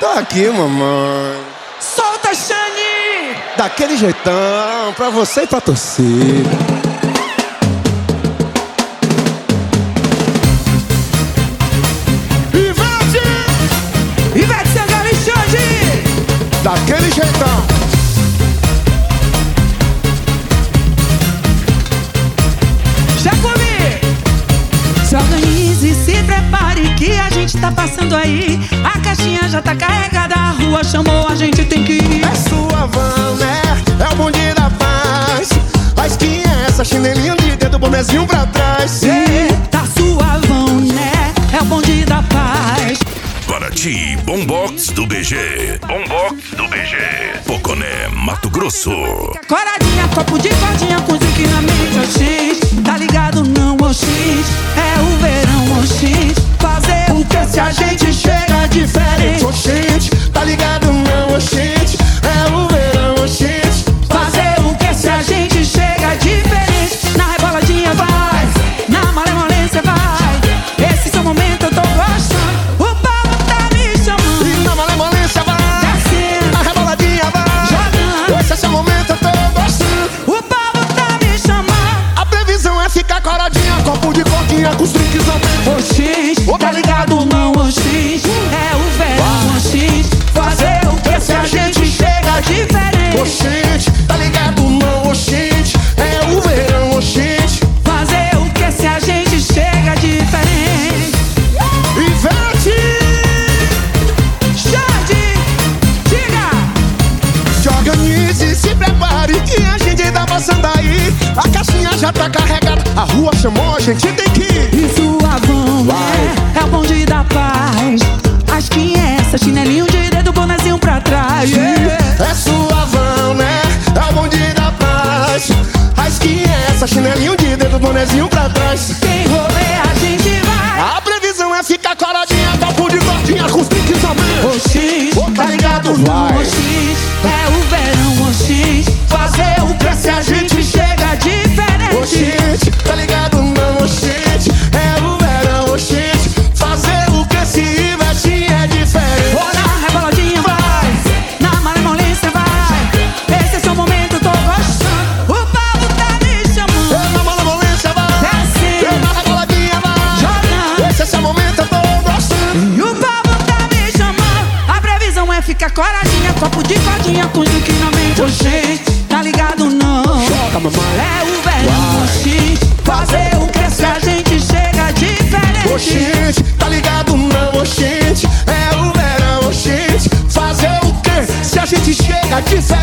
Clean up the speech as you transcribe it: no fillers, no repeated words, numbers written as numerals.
Tô aqui, mamãe. Solta, Xande! Daquele jeitão, pra você e pra torcida. Ivete Sangalo e Xande! Daquele jeitão. Já comi! Se organize e se prepare que a gente tá passando aí. A caixinha já tá carregada, a rua chamou, a gente tem que ir. É sua van, né? É o bonde da paz. A esquinha é essa, chinelinho de dedo, bonezinho pra trás. Tá suavão, né? É o bonde da paz. Paraty, Bombox do BG. Bombox do BG. Poconé, Mato Grosso. Coradinha, copo de cordinha com drink na mente, oxi. Tá ligado não, oxi. É o verão, oxi. Fazer o que se a gente chega diferente, Oxente, tá ligado não, oxente. É o verão, oxente. fazer o que se a gente chega diferente. Na reboladinha vai, na malemolência vai. Esse seu momento eu tô gostando. O povo tá me chamando. E na malemolência vai, Descendo, na reboladinha vai. jogando. Esse é seu momento, eu tô gostando. O povo tá me chamando. A previsão é ficar coradinha, copo de coquinha com os drinks ao meio. Oxi, tá ligado não, oxi. É o verão, oxi. Fazer o que se a gente chega diferente. Oxente, tá ligado não, oxente. É o verão, oxente. Fazer o que se a gente chega diferente. Ivete, Xande, diga. se organize e se prepare que a gente tá passando aí. A caixinha já tá carregada, a rua chamou, a gente tem que ir. E suavão, é o bonde da paz. Acho que é essa, chinelinho de dedo, bonezinho pra trás. É suavão, né? É o bonde da paz. A esquinha é essa, chinelinho de dedo, bonezinho pra trás. Tem rolê, a gente vai. A previsão é ficar coradinha, copo de gordinha com os drinks ao meio. Oxi, Tá ligado, vai. oxi. É o verão, oxi. Fazer o que se a gente chega diferente. Oxente, tá ligado não, oxente. É o verão, oxente. Fazer o que se Ivete é diferente. Ou na reboladinha vai, na malemolência vai. Esse é seu momento, eu tô gostando. O povo tá me chamando. Eu na malemolência vai, Descendo, eu na reboladinha vai. jogando. Esse é seu momento, eu tô gostando. E o povo tá me chamando. A previsão é ficar coradinha, copo de cordinha com drink na mente. Oxi, tá ligado não? Joga, mamãe. É o verão, oxi. Fazer o que se a gente chega diferente. Oxente, tá ligado não, oxente. É o verão, oxente. Fazer o que se a gente chega diferente.